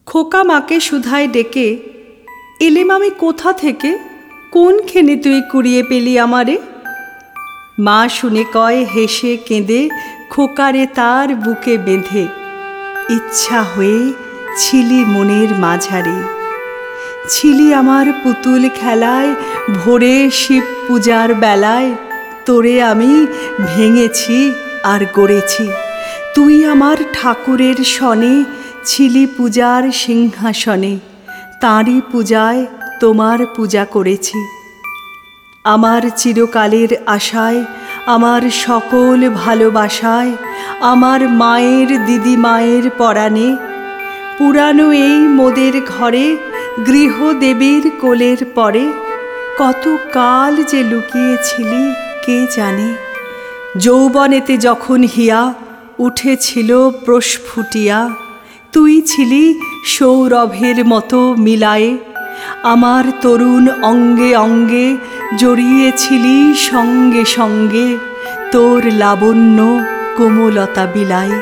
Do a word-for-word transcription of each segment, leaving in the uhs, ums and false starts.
খোকা মাকে শুধায় ডেকে, এলেম আমি কোথা থেকে, কোনখানে তুই কুড়িয়ে পেলি আমারে? মা শুনে কয় হেসে কেঁদে, খোকারে তার বুকে বেঁধে, ইচ্ছা হয়ে ছিলি মনের মাঝারে। ছিলি আমার পুতুল খেলায়, ভোরে শিব পূজার বেলায় তোরে আমি ভেঙেছি আর গড়েছি। তুই আমার ঠাকুরের সনে ছিলি পূজার সিংহাসনে, তাঁরই পূজায় তোমার পূজা করেছি। আমার চিরকালের আশায়, আমার সকল ভালোবাসায়, আমার মায়ের দিদি মায়ের পরাণে, পুরানো এই মোদের ঘরে গৃহদেবীর কোলের পরে কত কাল যে লুকিয়েছিলি কে জানে। যৌবনেতে যখন হিয়া উঠেছিল প্রস্ফুটিয়া, তুই ছিলি সৌরভের মতো মিলায়ে, আমার তরুণ অঙ্গে অঙ্গে জড়িয়েছিলি সঙ্গে সঙ্গে তোর লাবণ্য কোমলতা বিলায়।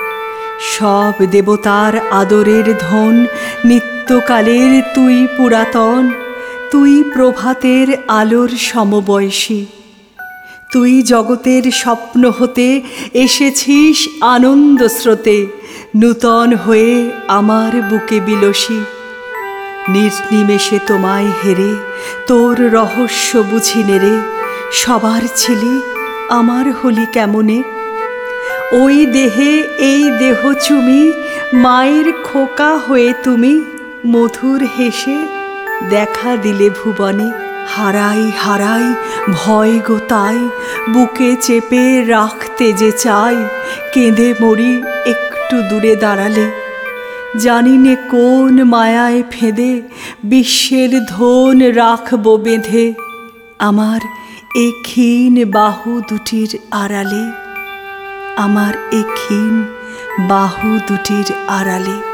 সব দেবতার আদরের ধন নিত্যকালের তুই পুরাতন, তুই প্রভাতের আলোর সমবয়সী। তুই জগতের স্বপ্ন হতে এসেছিস আনন্দ স্রোতে, নূতন হয়ে আমার বুকে বিলসী। নির্নিমেষে তোমায় হেরে তোর রহস্য বুঝি নেরে, সবার ছিলি আমার হলি কেমনে। ওই দেহে এই দেহ চুমি, মায়ের খোকা হয়ে তুমি মধুর হেসে দেখা দিলে ভুবনে। হারাই হারাই ভয় গো তাই, বুকে চেপে রাখতে যে চাই, কেঁদে মরি একটু দূরে দাঁড়ালে। জানি নে কোন মায়ায় ফেঁদে বিশ্বের ধন রাখবো বেঁধে, আমার এ ক্ষীণ বাহু দুটির আড়ালে, আমার এ ক্ষীণ বাহু দুটির আড়ালে।